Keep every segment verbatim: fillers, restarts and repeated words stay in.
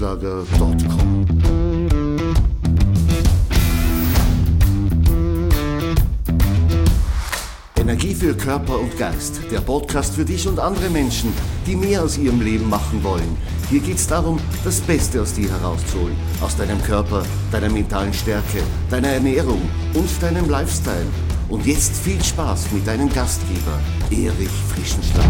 frischenschlager punkt com. Energie für Körper und Geist, der Podcast für dich und andere Menschen, die mehr aus ihrem Leben machen wollen. Hier geht es darum, das Beste aus dir herauszuholen, aus deinem Körper, deiner mentalen Stärke, deiner Ernährung und deinem Lifestyle. Und jetzt viel Spaß mit deinem Gastgeber, Erich Frischenschlager.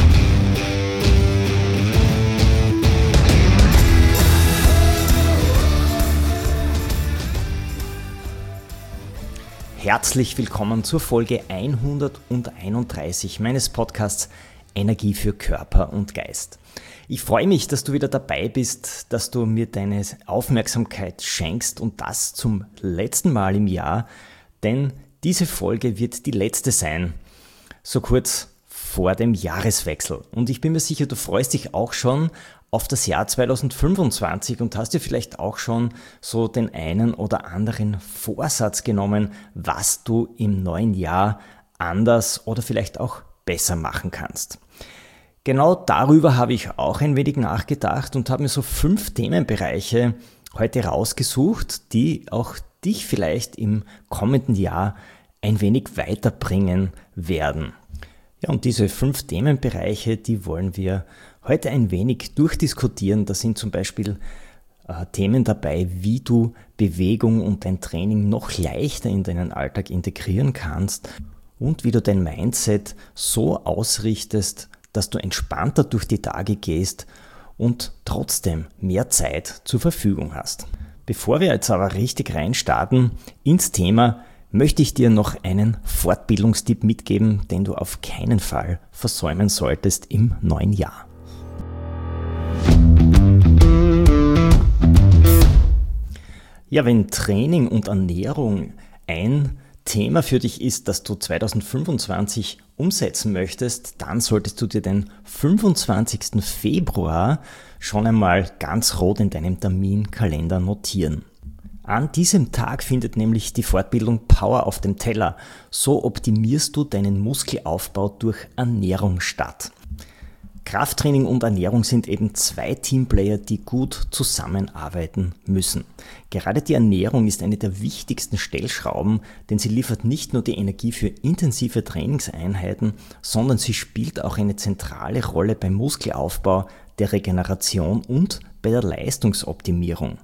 Herzlich willkommen zur Folge hunderteinunddreißig meines Podcasts Energie für Körper und Geist. Ich freue mich, dass du wieder dabei bist, dass du mir deine Aufmerksamkeit schenkst und das zum letzten Mal im Jahr, denn diese Folge wird die letzte sein, so kurz vor dem Jahreswechsel. Und ich bin mir sicher, du freust dich auch schon auf das Jahr zweitausendfünfundzwanzig und hast dir vielleicht auch schon so den einen oder anderen Vorsatz genommen, was du im neuen Jahr anders oder vielleicht auch besser machen kannst. Genau darüber habe ich auch ein wenig nachgedacht und habe mir so fünf Themenbereiche heute rausgesucht, die auch dich vielleicht im kommenden Jahr ein wenig weiterbringen werden. Ja, und diese fünf Themenbereiche, die wollen wir heute ein wenig durchdiskutieren. Da sind zum Beispiel äh, Themen dabei, wie du Bewegung und dein Training noch leichter in deinen Alltag integrieren kannst und wie du dein Mindset so ausrichtest, dass du entspannter durch die Tage gehst und trotzdem mehr Zeit zur Verfügung hast. Bevor wir jetzt aber richtig reinstarten ins Thema, möchte ich dir noch einen Fortbildungstipp mitgeben, den du auf keinen Fall versäumen solltest im neuen Jahr. Ja, wenn Training und Ernährung ein Thema für dich ist, das du zweitausendfünfundzwanzig umsetzen möchtest, dann solltest du dir den fünfundzwanzigsten Februar schon einmal ganz rot in deinem Terminkalender notieren. An diesem Tag findet nämlich die Fortbildung Power auf dem Teller. So optimierst du deinen Muskelaufbau durch Ernährung statt. Krafttraining und Ernährung sind eben zwei Teamplayer, die gut zusammenarbeiten müssen. Gerade die Ernährung ist eine der wichtigsten Stellschrauben, denn sie liefert nicht nur die Energie für intensive Trainingseinheiten, sondern sie spielt auch eine zentrale Rolle beim Muskelaufbau, der Regeneration und bei der Leistungsoptimierung.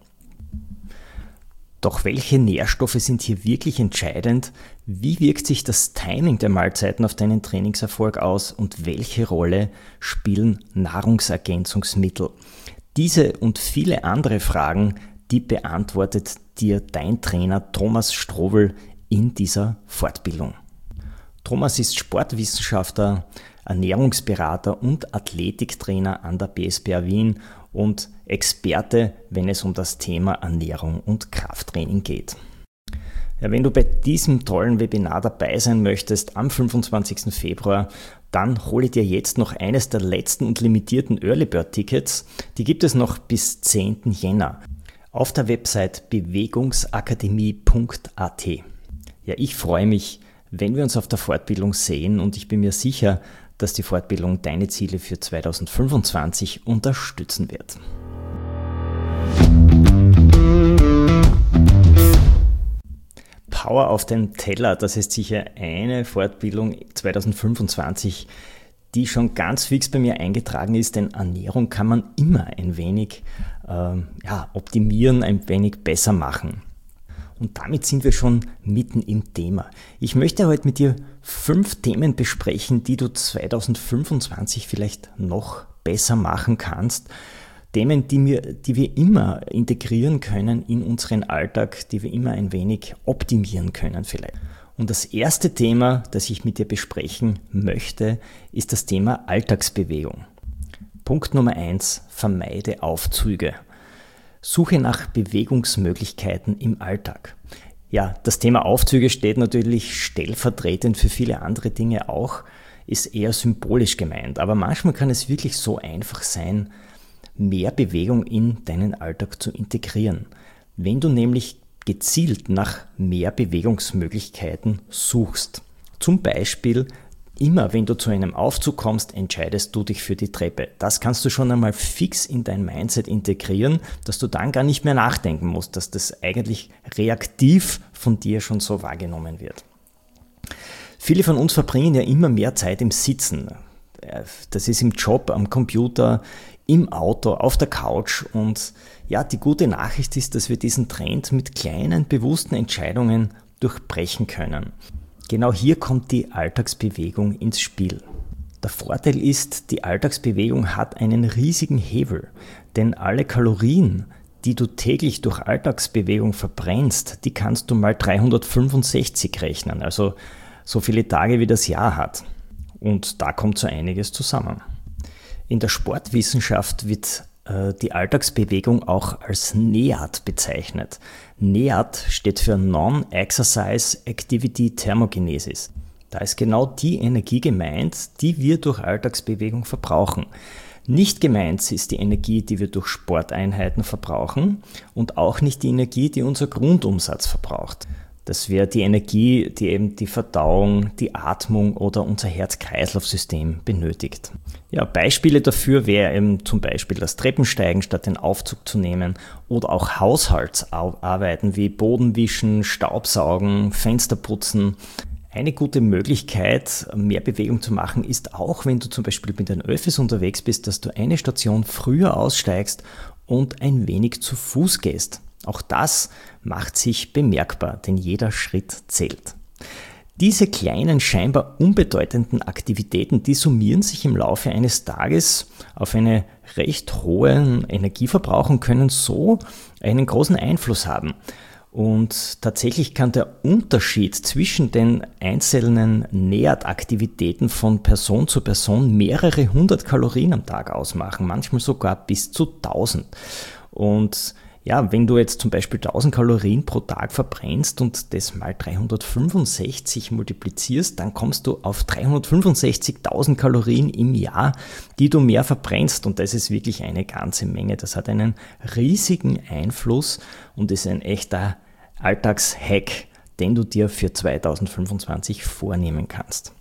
Doch welche Nährstoffe sind hier wirklich entscheidend? Wie wirkt sich das Timing der Mahlzeiten auf deinen Trainingserfolg aus und welche Rolle spielen Nahrungsergänzungsmittel? Diese und viele andere Fragen, die beantwortet dir dein Trainer Thomas Strobel in dieser Fortbildung. Thomas ist Sportwissenschaftler, Ernährungsberater und Athletiktrainer an der B S P A Wien und Experte, wenn es um das Thema Ernährung und Krafttraining geht. Ja, wenn du bei diesem tollen Webinar dabei sein möchtest am fünfundzwanzigsten Februar, dann hole dir jetzt noch eines der letzten und limitierten Early Bird Tickets. Die gibt es noch bis zehnten Jänner auf der Website bewegungsakademie punkt a t. Ja, ich freue mich, wenn wir uns auf der Fortbildung sehen und ich bin mir sicher, dass die Fortbildung deine Ziele für zweitausendfünfundzwanzig unterstützen wird. Power auf den Teller, das ist sicher eine Fortbildung zweitausendfünfundzwanzig, die schon ganz fix bei mir eingetragen ist, denn Ernährung kann man immer ein wenig äh, ja, optimieren, ein wenig besser machen. Und damit sind wir schon mitten im Thema. Ich möchte heute mit dir fünf Themen besprechen, die du zweitausendfünfundzwanzig vielleicht noch besser machen kannst. Themen, die, wir, die wir immer integrieren können in unseren Alltag, die wir immer ein wenig optimieren können vielleicht. Und das erste Thema, das ich mit dir besprechen möchte, ist das Thema Alltagsbewegung. Punkt Nummer eins, vermeide Aufzüge. Suche nach Bewegungsmöglichkeiten im Alltag. Ja, das Thema Aufzüge steht natürlich stellvertretend für viele andere Dinge auch, ist eher symbolisch gemeint. Aber manchmal kann es wirklich so einfach sein, mehr Bewegung in deinen Alltag zu integrieren. Wenn du nämlich gezielt nach mehr Bewegungsmöglichkeiten suchst. Zum Beispiel Immer wenn du zu einem Aufzug kommst, entscheidest du dich für die Treppe. Das kannst du schon einmal fix in dein Mindset integrieren, dass du dann gar nicht mehr nachdenken musst, dass das eigentlich reaktiv von dir schon so wahrgenommen wird. Viele von uns verbringen ja immer mehr Zeit im Sitzen. Das ist im Job, am Computer, im Auto, auf der Couch. Und ja, die gute Nachricht ist, dass wir diesen Trend mit kleinen, bewussten Entscheidungen durchbrechen können. Genau hier kommt die Alltagsbewegung ins Spiel. Der Vorteil ist, die Alltagsbewegung hat einen riesigen Hebel, denn alle Kalorien, die du täglich durch Alltagsbewegung verbrennst, die kannst du mal dreihundertfünfundsechzig rechnen, also so viele Tage wie das Jahr hat. Und da kommt so einiges zusammen. In der Sportwissenschaft wird äh, die Alltagsbewegung auch als NEAT bezeichnet. NEAT steht für Non-Exercise Activity Thermogenesis. Da ist genau die Energie gemeint, die wir durch Alltagsbewegung verbrauchen. Nicht gemeint ist die Energie, die wir durch Sporteinheiten verbrauchen und auch nicht die Energie, die unser Grundumsatz verbraucht. Das wäre die Energie, die eben die Verdauung, die Atmung oder unser Herz-Kreislauf-System benötigt. Ja, Beispiele dafür wäre eben zum Beispiel das Treppensteigen statt den Aufzug zu nehmen oder auch Haushaltsarbeiten wie Bodenwischen, Staubsaugen, Fensterputzen. Eine gute Möglichkeit, mehr Bewegung zu machen, ist auch, wenn du zum Beispiel mit den Öffis unterwegs bist, dass du eine Station früher aussteigst und ein wenig zu Fuß gehst. Auch das macht sich bemerkbar, denn jeder Schritt zählt. Diese kleinen, scheinbar unbedeutenden Aktivitäten, die summieren sich im Laufe eines Tages auf einen recht hohen Energieverbrauch und können so einen großen Einfluss haben. Und tatsächlich kann der Unterschied zwischen den einzelnen NEAT-Aktivitäten von Person zu Person mehrere hundert Kalorien am Tag ausmachen, manchmal sogar bis zu tausend. Und ja, wenn du jetzt zum Beispiel tausend Kalorien pro Tag verbrennst und das mal dreihundertfünfundsechzig multiplizierst, dann kommst du auf dreihundertfünfundsechzigtausend Kalorien im Jahr, die du mehr verbrennst. Und das ist wirklich eine ganze Menge. Das hat einen riesigen Einfluss und ist ein echter Alltagshack, den du dir für zweitausendfünfundzwanzig vornehmen kannst.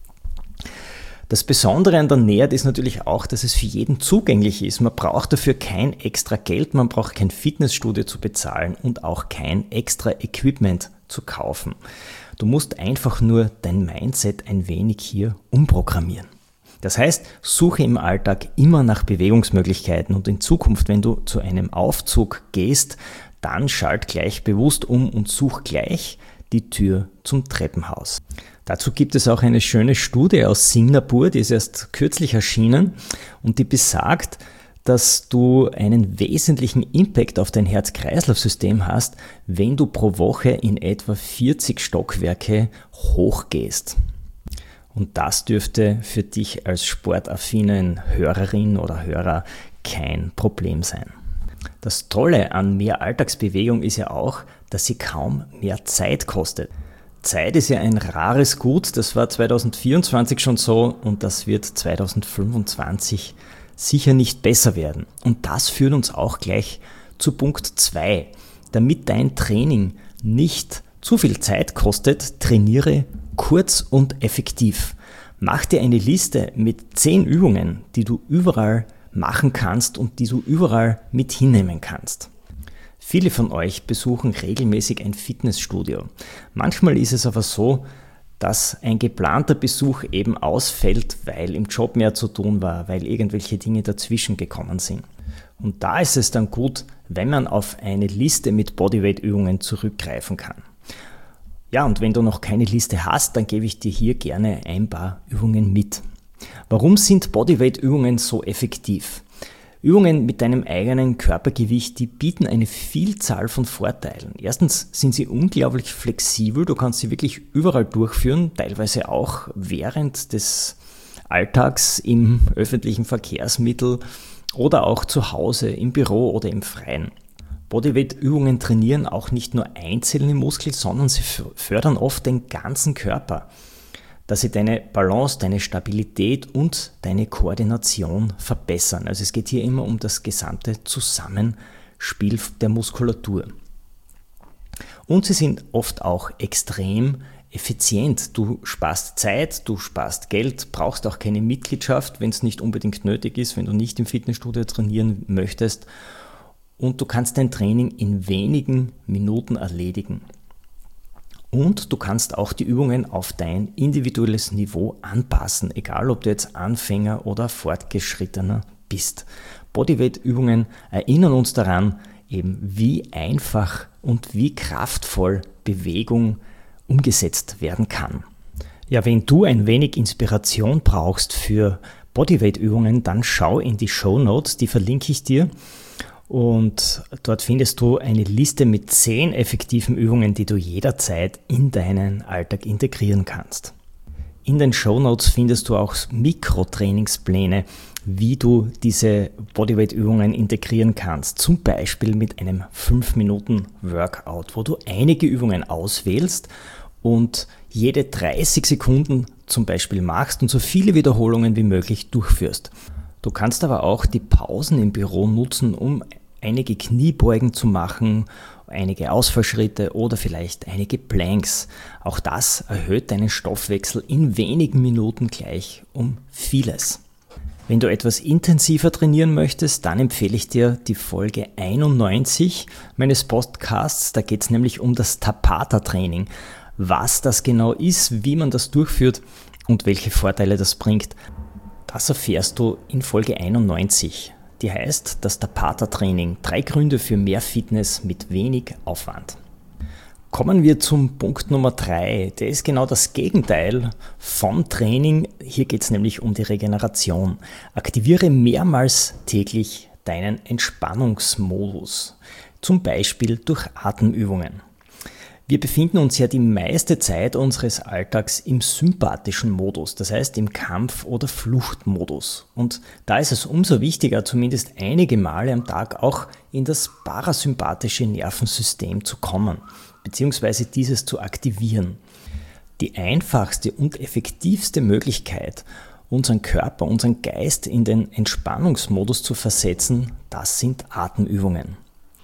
Das Besondere an der NEAT ist natürlich auch, dass es für jeden zugänglich ist. Man braucht dafür kein extra Geld, man braucht kein Fitnessstudio zu bezahlen und auch kein extra Equipment zu kaufen. Du musst einfach nur dein Mindset ein wenig hier umprogrammieren. Das heißt, suche im Alltag immer nach Bewegungsmöglichkeiten und in Zukunft, wenn du zu einem Aufzug gehst, dann schalt gleich bewusst um und such gleich die Tür zum Treppenhaus. Dazu gibt es auch eine schöne Studie aus Singapur, die ist erst kürzlich erschienen und die besagt, dass du einen wesentlichen Impact auf dein Herz-Kreislauf-System hast, wenn du pro Woche in etwa vierzig Stockwerke hochgehst. Und das dürfte für dich als sportaffinen Hörerin oder Hörer kein Problem sein. Das Tolle an mehr Alltagsbewegung ist ja auch, dass sie kaum mehr Zeit kostet. Zeit ist ja ein rares Gut, das war zweitausendvierundzwanzig schon so und das wird zweitausendfünfundzwanzig sicher nicht besser werden. Und das führt uns auch gleich zu Punkt zwei. Damit dein Training nicht zu viel Zeit kostet, trainiere kurz und effektiv. Mach dir eine Liste mit zehn Übungen, die du überall machen kannst und die du überall mit hinnehmen kannst. Viele von euch besuchen regelmäßig ein Fitnessstudio. Manchmal ist es aber so, dass ein geplanter Besuch eben ausfällt, weil im Job mehr zu tun war, weil irgendwelche Dinge dazwischen gekommen sind. Und da ist es dann gut, wenn man auf eine Liste mit Bodyweight-Übungen zurückgreifen kann. Ja, und wenn du noch keine Liste hast, dann gebe ich dir hier gerne ein paar Übungen mit. Warum sind Bodyweight-Übungen so effektiv? Übungen mit deinem eigenen Körpergewicht, die bieten eine Vielzahl von Vorteilen. Erstens sind sie unglaublich flexibel, du kannst sie wirklich überall durchführen, teilweise auch während des Alltags im öffentlichen Verkehrsmittel oder auch zu Hause, im Büro oder im Freien. Bodyweight-Übungen trainieren auch nicht nur einzelne Muskeln, sondern sie fördern oft den ganzen Körper, dass sie deine Balance, deine Stabilität und deine Koordination verbessern. Also es geht hier immer um das gesamte Zusammenspiel der Muskulatur. Und sie sind oft auch extrem effizient. Du sparst Zeit, du sparst Geld, brauchst auch keine Mitgliedschaft, wenn es nicht unbedingt nötig ist, wenn du nicht im Fitnessstudio trainieren möchtest. Und du kannst dein Training in wenigen Minuten erledigen. Und du kannst auch die Übungen auf dein individuelles Niveau anpassen, egal ob du jetzt Anfänger oder Fortgeschrittener bist. Bodyweight-Übungen erinnern uns daran, eben wie einfach und wie kraftvoll Bewegung umgesetzt werden kann. Ja, wenn du ein wenig Inspiration brauchst für Bodyweight-Übungen, dann schau in die Shownotes, die verlinke ich dir. Und dort findest du eine Liste mit zehn effektiven Übungen, die du jederzeit in deinen Alltag integrieren kannst. In den Shownotes findest du auch Mikrotrainingspläne, wie du diese Bodyweight-Übungen integrieren kannst. Zum Beispiel mit einem fünf Minuten Workout, wo du einige Übungen auswählst und jede dreißig Sekunden zum Beispiel machst und so viele Wiederholungen wie möglich durchführst. Du kannst aber auch die Pausen im Büro nutzen, um einige Kniebeugen zu machen, einige Ausfallschritte oder vielleicht einige Planks. Auch das erhöht deinen Stoffwechsel in wenigen Minuten gleich um vieles. Wenn du etwas intensiver trainieren möchtest, dann empfehle ich dir die Folge einundneunzig meines Podcasts. Da geht es nämlich um das Tabata-Training. Was das genau ist, wie man das durchführt und welche Vorteile das bringt. Das erfährst du in Folge einundneunzig. Die heißt das Tabata-Training. Drei Gründe für mehr Fitness mit wenig Aufwand. Kommen wir zum Punkt Nummer drei. Der ist genau das Gegenteil vom Training. Hier geht es nämlich um die Regeneration. Aktiviere mehrmals täglich deinen Entspannungsmodus. Zum Beispiel durch Atemübungen. Wir befinden uns ja die meiste Zeit unseres Alltags im sympathischen Modus, das heißt im Kampf- oder Fluchtmodus. Und da ist es umso wichtiger, zumindest einige Male am Tag auch in das parasympathische Nervensystem zu kommen, beziehungsweise dieses zu aktivieren. Die einfachste und effektivste Möglichkeit, unseren Körper, unseren Geist in den Entspannungsmodus zu versetzen, das sind Atemübungen.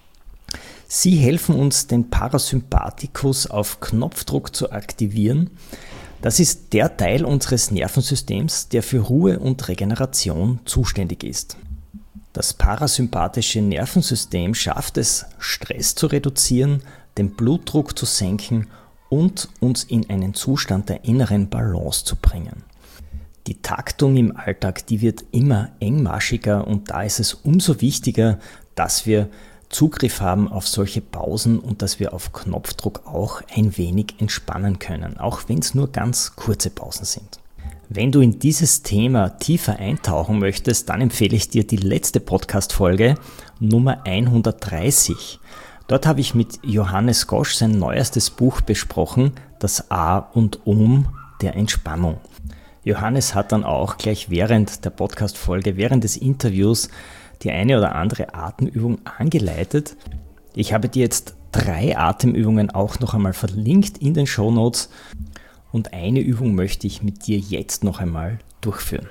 Sie helfen uns, den Parasympathikus auf Knopfdruck zu aktivieren. Das ist der Teil unseres Nervensystems, der für Ruhe und Regeneration zuständig ist. Das parasympathische Nervensystem schafft es, Stress zu reduzieren, den Blutdruck zu senken und uns in einen Zustand der inneren Balance zu bringen. Die Taktung im Alltag, die wird immer engmaschiger und da ist es umso wichtiger, dass wir Zugriff haben auf solche Pausen und dass wir auf Knopfdruck auch ein wenig entspannen können, auch wenn es nur ganz kurze Pausen sind. Wenn du in dieses Thema tiefer eintauchen möchtest, dann empfehle ich dir die letzte Podcast-Folge Nummer hundertdreißig. Dort habe ich mit Johannes Gosch sein neuestes Buch besprochen, das A und Um der Entspannung. Johannes hat dann auch gleich während der Podcast-Folge, während des Interviews, die eine oder andere Atemübung angeleitet. Ich habe dir jetzt drei Atemübungen auch noch einmal verlinkt in den Shownotes und eine Übung möchte ich mit dir jetzt noch einmal durchführen.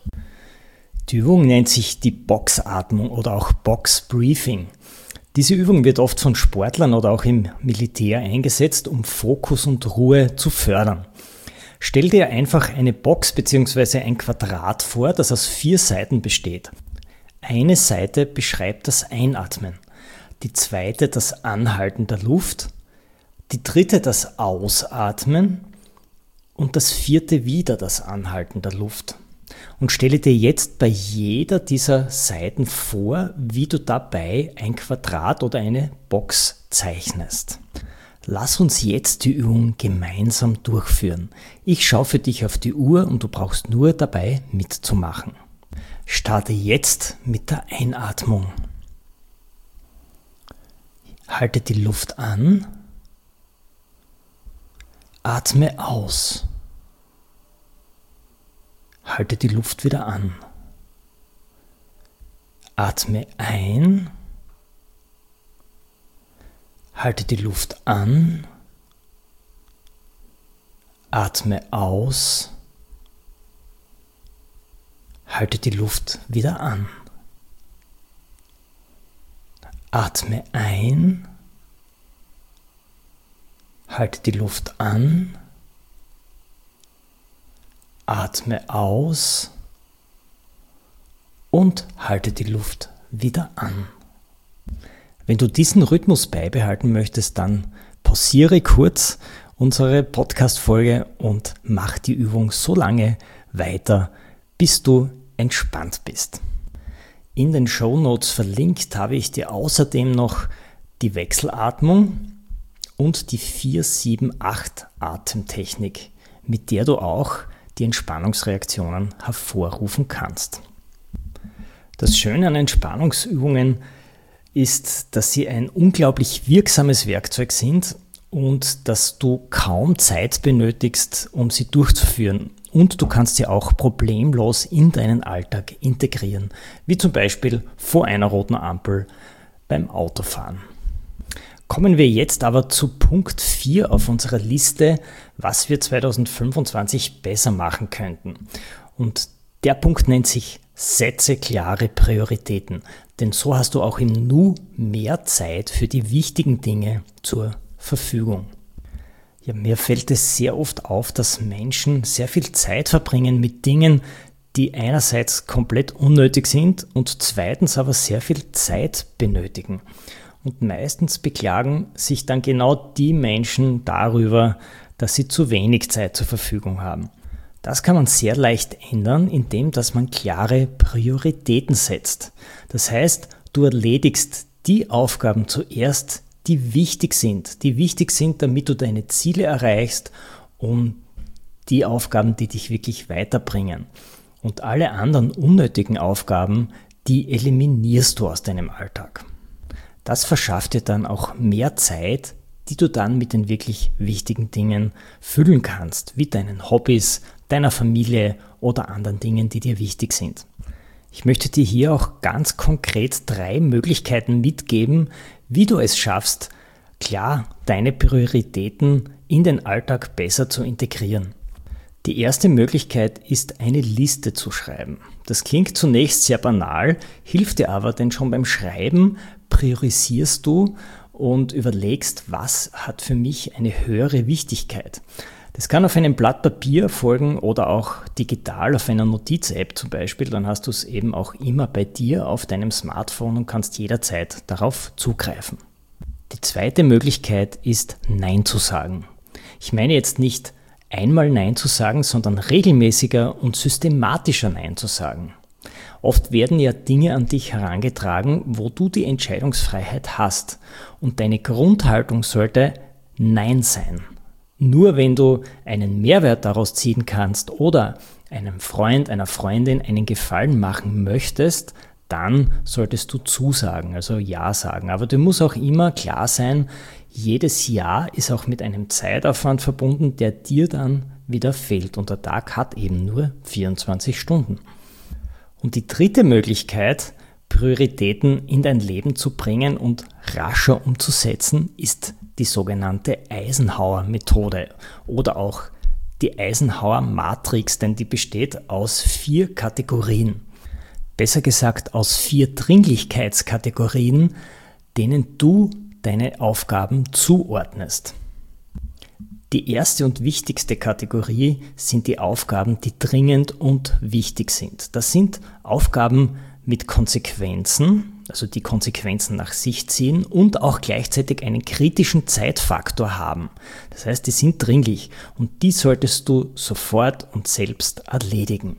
Die Übung nennt sich die Boxatmung oder auch Box Breathing. Diese Übung wird oft von Sportlern oder auch im Militär eingesetzt, um Fokus und Ruhe zu fördern. Stell dir einfach eine Box bzw. ein Quadrat vor, das aus vier Seiten besteht. Eine Seite beschreibt das Einatmen, die zweite das Anhalten der Luft, die dritte das Ausatmen und das vierte wieder das Anhalten der Luft. Und stelle dir jetzt bei jeder dieser Seiten vor, wie du dabei ein Quadrat oder eine Box zeichnest. Lass uns jetzt die Übung gemeinsam durchführen. Ich schaue für dich auf die Uhr und du brauchst nur dabei mitzumachen. Starte jetzt mit der Einatmung. Halte die Luft an. Atme aus. Halte die Luft wieder an. Atme ein. Halte die Luft an. Atme aus. Halte die Luft wieder an. Atme ein. Halte die Luft an. atme aus und halte die Luft wieder an. Wenn du diesen Rhythmus beibehalten möchtest, dann pausiere kurz unsere Podcast-Folge und mach die Übung so lange weiter, bis du entspannt bist. In den Shownotes verlinkt habe ich dir außerdem noch die Wechselatmung und die vier sieben acht Atemtechnik, mit der du auch die Entspannungsreaktionen hervorrufen kannst. Das Schöne an Entspannungsübungen ist, dass sie ein unglaublich wirksames Werkzeug sind und dass du kaum Zeit benötigst, um sie durchzuführen. Und du kannst sie auch problemlos in deinen Alltag integrieren, wie zum Beispiel vor einer roten Ampel beim Autofahren. Kommen wir jetzt aber zu Punkt vier auf unserer Liste, was wir zwanzig fünfundzwanzig besser machen könnten. Und der Punkt nennt sich Setze klare Prioritäten, denn so hast du auch im Nu mehr Zeit für die wichtigen Dinge zur Verfügung. Ja, mir fällt es sehr oft auf, dass Menschen sehr viel Zeit verbringen mit Dingen, die einerseits komplett unnötig sind und zweitens aber sehr viel Zeit benötigen. Und meistens beklagen sich dann genau die Menschen darüber, dass sie zu wenig Zeit zur Verfügung haben. Das kann man sehr leicht ändern, indem dass man klare Prioritäten setzt. Das heißt, du erledigst die Aufgaben zuerst, die wichtig sind, die wichtig sind, damit du deine Ziele erreichst und die Aufgaben, die dich wirklich weiterbringen. Und alle anderen unnötigen Aufgaben, die eliminierst du aus deinem Alltag. Das verschafft dir dann auch mehr Zeit, die du dann mit den wirklich wichtigen Dingen füllen kannst, wie deinen Hobbys, deiner Familie oder anderen Dingen, die dir wichtig sind. Ich möchte dir hier auch ganz konkret drei Möglichkeiten mitgeben, wie du es schaffst, klar deine Prioritäten in den Alltag besser zu integrieren. Die erste Möglichkeit ist, eine Liste zu schreiben. Das klingt zunächst sehr banal, hilft dir aber, denn schon beim Schreiben priorisierst du und überlegst, was hat für mich eine höhere Wichtigkeit. Das kann auf einem Blatt Papier erfolgen oder auch digital auf einer Notiz-App zum Beispiel. Dann hast du es eben auch immer bei dir auf deinem Smartphone und kannst jederzeit darauf zugreifen. Die zweite Möglichkeit ist, Nein zu sagen. Ich meine jetzt nicht einmal Nein zu sagen, sondern regelmäßiger und systematischer Nein zu sagen. Oft werden ja Dinge an dich herangetragen, wo du die Entscheidungsfreiheit hast. Und deine Grundhaltung sollte Nein sein. Nur wenn du einen Mehrwert daraus ziehen kannst oder einem Freund, einer Freundin einen Gefallen machen möchtest, dann solltest du zusagen, also Ja sagen. Aber du musst auch immer klar sein, jedes Ja ist auch mit einem Zeitaufwand verbunden, der dir dann wieder fehlt. Und der Tag hat eben nur vierundzwanzig Stunden. Und die dritte Möglichkeit, Prioritäten in dein Leben zu bringen und rascher umzusetzen, ist die sogenannte Eisenhower-Methode oder auch die Eisenhower-Matrix, denn die besteht aus vier Kategorien. Besser gesagt aus vier Dringlichkeitskategorien, denen du deine Aufgaben zuordnest. Die erste und wichtigste Kategorie sind die Aufgaben, die dringend und wichtig sind. Das sind Aufgaben mit Konsequenzen, also die Konsequenzen nach sich ziehen und auch gleichzeitig einen kritischen Zeitfaktor haben. Das heißt, die sind dringlich und die solltest du sofort und selbst erledigen.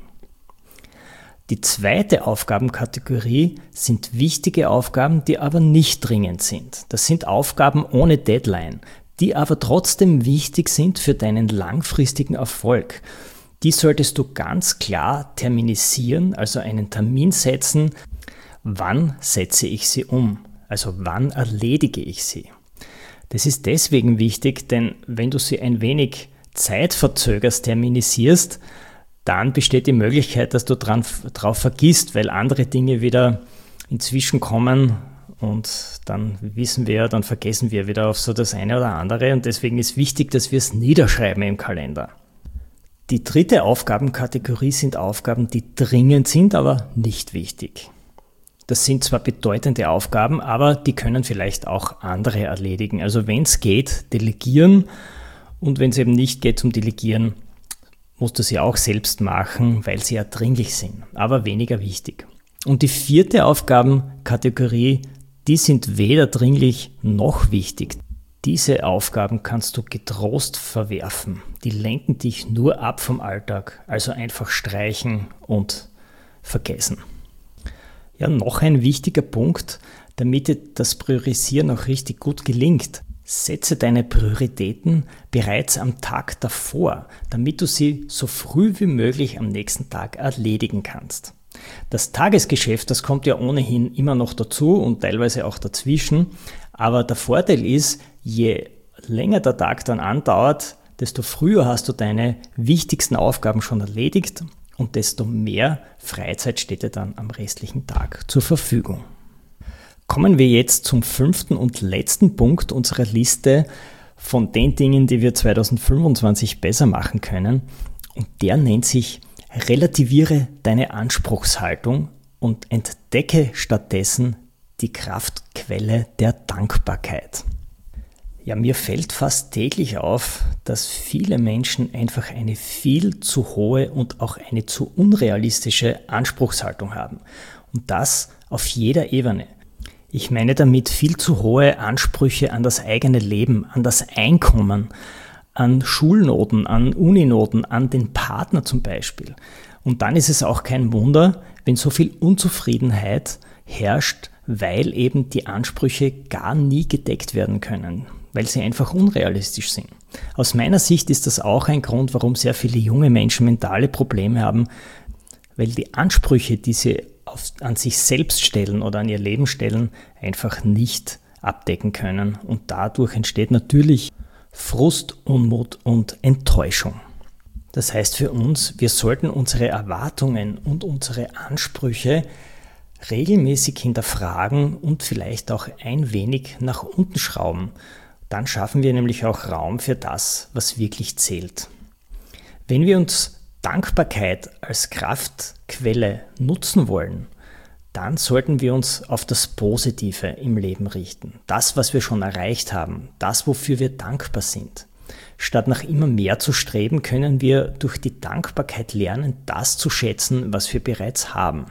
Die zweite Aufgabenkategorie sind wichtige Aufgaben, die aber nicht dringend sind. Das sind Aufgaben ohne Deadline, die aber trotzdem wichtig sind für deinen langfristigen Erfolg. Die solltest du ganz klar terminisieren, also einen Termin setzen, wann setze ich sie um, also wann erledige ich sie. Das ist deswegen wichtig, denn wenn du sie ein wenig zeitverzögerst terminisierst, dann besteht die Möglichkeit, dass du dran, drauf vergisst, weil andere Dinge wieder inzwischen kommen und dann wissen wir, dann vergessen wir wieder auf so das eine oder andere und deswegen ist wichtig, dass wir es niederschreiben im Kalender. Die dritte Aufgabenkategorie sind Aufgaben, die dringend sind, aber nicht wichtig. Das sind zwar bedeutende Aufgaben, aber die können vielleicht auch andere erledigen. Also wenn es geht, delegieren und wenn es eben nicht geht zum Delegieren, musst du sie auch selbst machen, weil sie dringlich sind, aber weniger wichtig. Und die vierte Aufgabenkategorie, die sind weder dringlich noch wichtig. Diese Aufgaben kannst du getrost verwerfen. Die lenken dich nur ab vom Alltag, also einfach streichen und vergessen. Ja, noch ein wichtiger Punkt, damit dir das Priorisieren auch richtig gut gelingt. Setze deine Prioritäten bereits am Tag davor, damit du sie so früh wie möglich am nächsten Tag erledigen kannst. Das Tagesgeschäft, das kommt ja ohnehin immer noch dazu und teilweise auch dazwischen, aber der Vorteil ist, je länger der Tag dann andauert, desto früher hast du deine wichtigsten Aufgaben schon erledigt und desto mehr Freizeit steht dir dann am restlichen Tag zur Verfügung. Kommen wir jetzt zum fünften und letzten Punkt unserer Liste von den Dingen, die wir zwanzig fünfundzwanzig besser machen können. Und der nennt sich relativiere deine Anspruchshaltung und entdecke stattdessen die Kraftquelle der Dankbarkeit. Ja, mir fällt fast täglich auf, dass viele Menschen einfach eine viel zu hohe und auch eine zu unrealistische Anspruchshaltung haben. Und das auf jeder Ebene. Ich meine damit viel zu hohe Ansprüche an das eigene Leben, an das Einkommen, an Schulnoten, an Uninoten, an den Partner zum Beispiel. Und dann ist es auch kein Wunder, wenn so viel Unzufriedenheit herrscht, weil eben die Ansprüche gar nie gedeckt werden können, weil sie einfach unrealistisch sind. Aus meiner Sicht ist das auch ein Grund, warum sehr viele junge Menschen mentale Probleme haben, weil die Ansprüche, die sie auf, an sich selbst stellen oder an ihr Leben stellen, einfach nicht abdecken können. Und dadurch entsteht natürlich Frust, Unmut und Enttäuschung. Das heißt für uns, wir sollten unsere Erwartungen und unsere Ansprüche regelmäßig hinterfragen und vielleicht auch ein wenig nach unten schrauben. Dann schaffen wir nämlich auch Raum für das, was wirklich zählt. Wenn wir uns Dankbarkeit als Kraftquelle nutzen wollen, dann sollten wir uns auf das Positive im Leben richten. Das, was wir schon erreicht haben, das, wofür wir dankbar sind. Statt nach immer mehr zu streben, können wir durch die Dankbarkeit lernen, das zu schätzen, was wir bereits haben.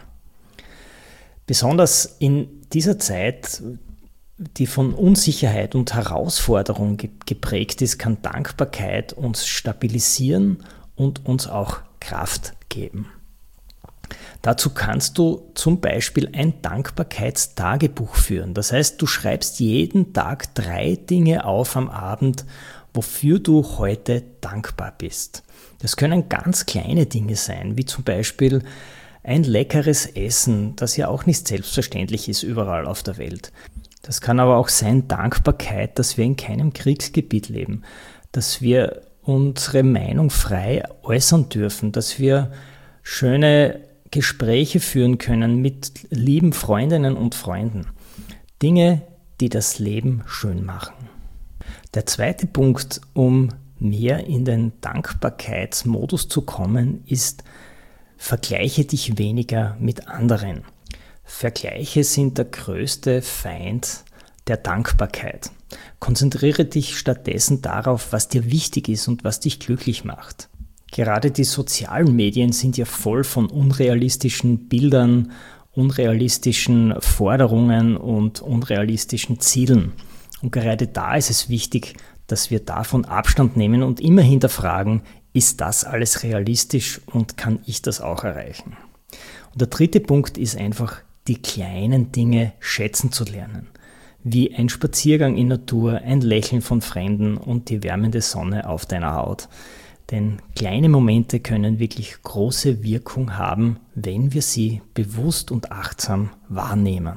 Besonders in dieser Zeit, die von Unsicherheit und Herausforderung geprägt ist, kann Dankbarkeit uns stabilisieren und uns auch Kraft geben. Dazu kannst du zum Beispiel ein Dankbarkeitstagebuch führen. Das heißt, du schreibst jeden Tag drei Dinge auf am Abend, wofür du heute dankbar bist. Das können ganz kleine Dinge sein, wie zum Beispiel ein leckeres Essen, das ja auch nicht selbstverständlich ist überall auf der Welt. Das kann aber auch sein Dankbarkeit, dass wir in keinem Kriegsgebiet leben, dass wir unsere Meinung frei äußern dürfen, dass wir schöne Gespräche führen können mit lieben Freundinnen und Freunden. Dinge, die das Leben schön machen. Der zweite Punkt, um mehr in den Dankbarkeitsmodus zu kommen, ist, vergleiche dich weniger mit anderen. Vergleiche sind der größte Feind der Dankbarkeit. Konzentriere dich stattdessen darauf, was dir wichtig ist und was dich glücklich macht. Gerade die sozialen Medien sind ja voll von unrealistischen Bildern, unrealistischen Forderungen und unrealistischen Zielen. Und gerade da ist es wichtig, dass wir davon Abstand nehmen und immer hinterfragen, ist das alles realistisch und kann ich das auch erreichen? Und der dritte Punkt ist einfach, die kleinen Dinge schätzen zu lernen. Wie ein Spaziergang in Natur, ein Lächeln von Fremden und die wärmende Sonne auf deiner Haut. Denn kleine Momente können wirklich große Wirkung haben, wenn wir sie bewusst und achtsam wahrnehmen.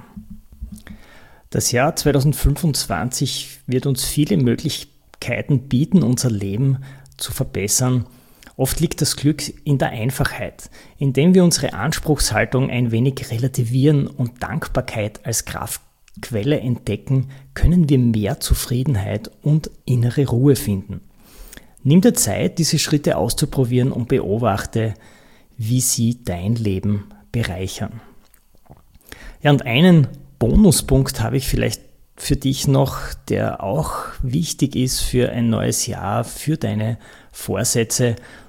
Das Jahr zwanzig fünfundzwanzig wird uns viele Möglichkeiten bieten, unser Leben zu verbessern. Oft liegt das Glück in der Einfachheit, indem wir unsere Anspruchshaltung ein wenig relativieren und Dankbarkeit als Kraftquelle entdecken, können wir mehr Zufriedenheit und innere Ruhe finden. Nimm dir Zeit, diese Schritte auszuprobieren und beobachte, wie sie dein Leben bereichern. Ja, und einen Bonuspunkt habe ich vielleicht für dich noch, der auch wichtig ist für ein neues Jahr, für deine Vorsätze.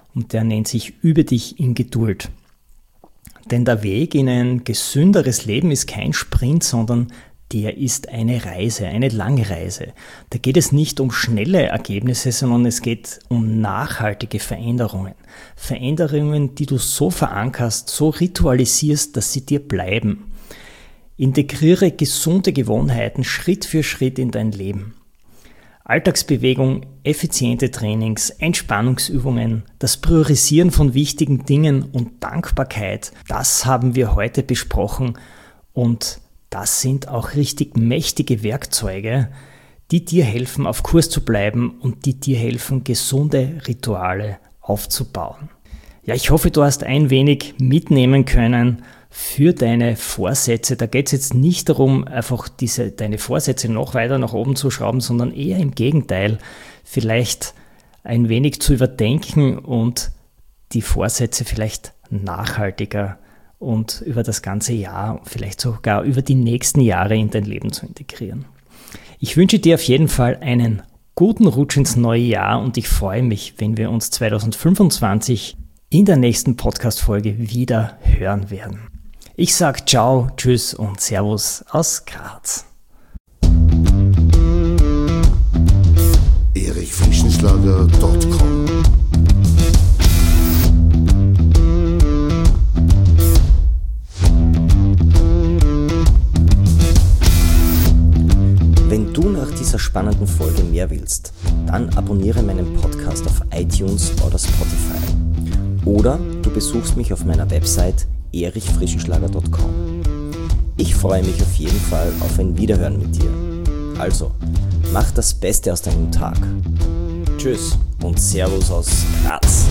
und der nennt sich Übe dich in Geduld. Denn der Weg in ein gesünderes Leben ist kein Sprint, sondern der ist eine Reise, eine lange Reise. Da geht es nicht um schnelle Ergebnisse, sondern es geht um nachhaltige Veränderungen. Veränderungen, die du so verankerst, so ritualisierst, dass sie dir bleiben. Integriere gesunde Gewohnheiten Schritt für Schritt in dein Leben. Alltagsbewegung, effiziente Trainings, Entspannungsübungen, das Priorisieren von wichtigen Dingen und Dankbarkeit, das haben wir heute besprochen und das sind auch richtig mächtige Werkzeuge, die dir helfen, auf Kurs zu bleiben und die dir helfen, gesunde Rituale aufzubauen. Ja, ich hoffe, du hast ein wenig mitnehmen können für deine Vorsätze. Da geht es jetzt nicht darum, einfach diese, deine Vorsätze noch weiter nach oben zu schrauben, sondern eher im Gegenteil, vielleicht ein wenig zu überdenken und die Vorsätze vielleicht nachhaltiger und über das ganze Jahr, vielleicht sogar über die nächsten Jahre in dein Leben zu integrieren. Ich wünsche dir auf jeden Fall einen guten Rutsch ins neue Jahr und ich freue mich, wenn wir uns zwanzig fünfundzwanzig in der nächsten Podcast-Folge wieder hören werden. Ich sage ciao, tschüss und servus aus Graz. erich frischenschlager punkt com Wenn du nach dieser spannenden Folge mehr willst, dann abonniere meinen Podcast auf iTunes oder Spotify. Oder du besuchst mich auf meiner Website erich frischenschlager punkt com. Ich freue mich auf jeden Fall auf ein Wiederhören mit dir. Also, mach das Beste aus deinem Tag. Tschüss und Servus aus Graz.